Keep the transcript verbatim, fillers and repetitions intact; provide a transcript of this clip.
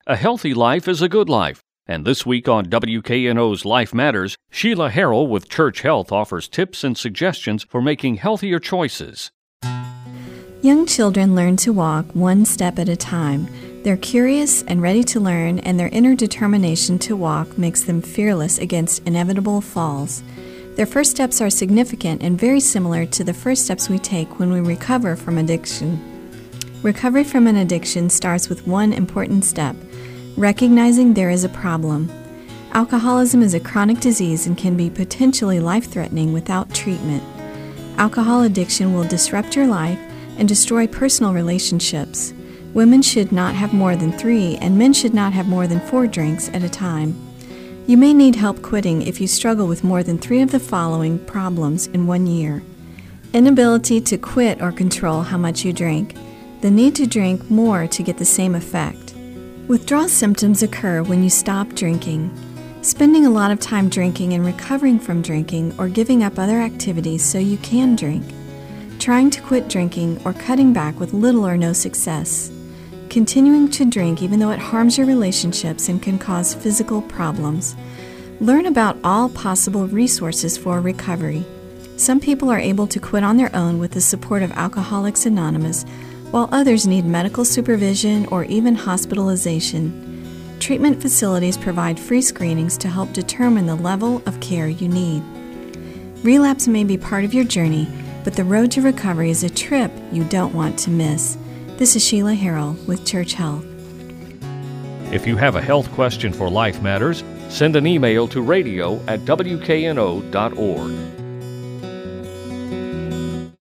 A healthy life is a good life. And this week on W K N O's Life Matters, Sheila Harrell with Church Health offers tips and suggestions for making healthier choices. Young children learn to walk one step at a time. They're curious and ready to learn, and their inner determination to walk makes them fearless against inevitable falls. Their first steps are significant and very similar to the first steps we take when we recover from addiction. Recovery from an addiction starts with one important step: recognizing there is a problem. Alcoholism is a chronic disease and can be potentially life-threatening without treatment. Alcohol addiction will disrupt your life and destroy personal relationships. Women should not have more than three, and men should not have more than four drinks at a time. You may need help quitting if you struggle with more than three of the following problems in one year: inability to quit or control how much you drink, the need to drink more to get the same effect. Withdrawal symptoms occur when you stop drinking. Spending a lot of time drinking and recovering from drinking, or giving up other activities so you can drink. Trying to quit drinking or cutting back with little or no success. Continuing to drink even though it harms your relationships and can cause physical problems. Learn about all possible resources for recovery. Some people are able to quit on their own with the support of Alcoholics Anonymous, while others need medical supervision or even hospitalization. Treatment facilities provide free screenings to help determine the level of care you need. Relapse may be part of your journey, but the road to recovery is a trip you don't want to miss. This is Sheila Harrell with Church Health. If you have a health question for Life Matters, send an email to radio at W K N O dot org.